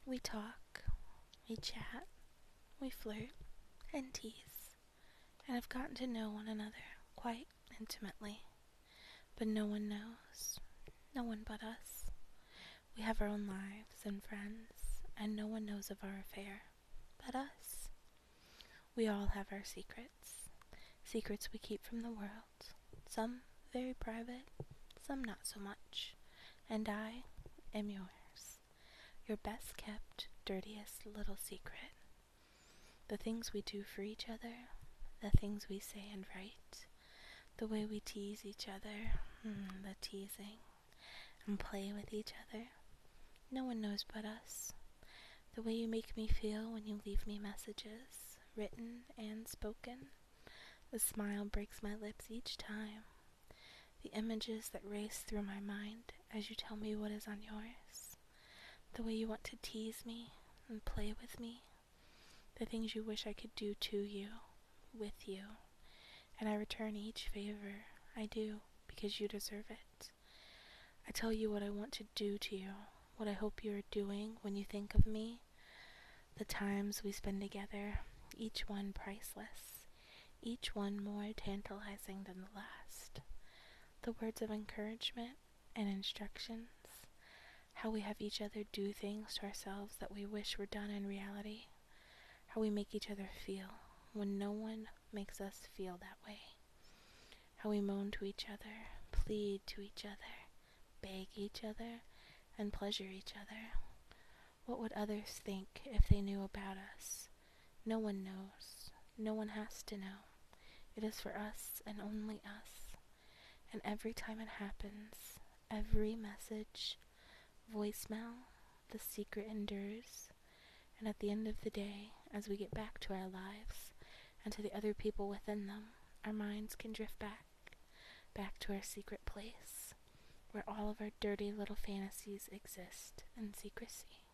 We talk, we chat, we flirt, and tease, and have gotten to know one another quite intimately. But no one knows, no one but us. We have our own lives and friends, and no one knows of our affair but us. We all have our secrets, secrets we keep from the world, some very private, some not so much, and I am yours, your best kept, dirtiest little secret. The things we do for each other, the things we say and write, the way we tease each other, the teasing, and play with each other. No one knows but us. The way you make me feel when you leave me messages, written and spoken. The smile breaks my lips each time. The images that race through my mind as you tell me what is on yours. The way you want to tease me and play with me. The things you wish I could do to you, with you. And I return each favor I do because you deserve it. I tell you what I want to do to you, what I hope you are doing when you think of me. The times we spend together, each one priceless, each one more tantalizing than the last. The words of encouragement and instructions, how we have each other do things to ourselves that we wish were done in reality, how we make each other feel when no one makes us feel that way, how we moan to each other, plead to each other, beg each other, and pleasure each other. What would others think if they knew about us? No one knows. No one has to know. It is for us and only us. And every time it happens, every message, voicemail, the secret endures. And at the end of the day, as we get back to our lives and to the other people within them, our minds can drift back to our secret place, where all of our dirty little fantasies exist in secrecy.